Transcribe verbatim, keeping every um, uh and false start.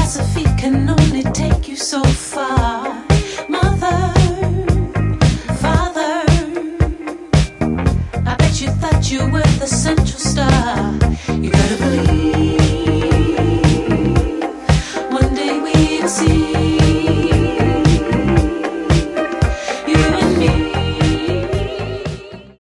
philosophy can only take you so far. Mother, father, I bet you thought you were the central star. You gotta believe one day we'll see.